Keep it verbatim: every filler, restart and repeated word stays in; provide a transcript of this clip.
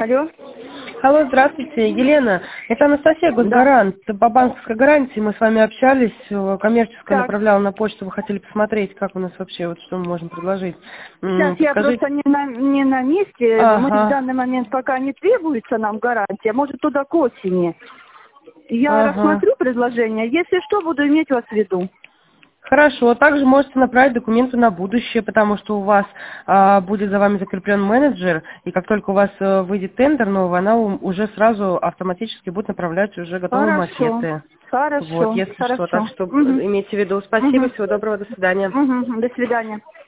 Алло. Алло, здравствуйте, Елена. Это Анастасия, Госгарант. По банковской гарантии мы с вами общались, э, коммерческая Так. направляла на почту, вы хотели посмотреть, как у нас вообще, вот что мы можем предложить. М, Сейчас я Подскажите. просто не на, не на месте. Мы в Ага, данный момент пока не требуется нам гарантия. Может, туда к осени. Я ага. рассмотрю предложение. Если что, буду иметь вас в виду. Хорошо, также можете направить документы на будущее, потому что у вас а, будет за вами закреплен менеджер, и как только у вас а, выйдет тендер новый, она у- уже сразу автоматически будет направлять уже готовые Хорошо. макеты. Вот, Хорошо. если что. Так Хорошо. что Угу. имейте в виду. Спасибо, Угу. всего доброго, до свидания. Угу. До свидания.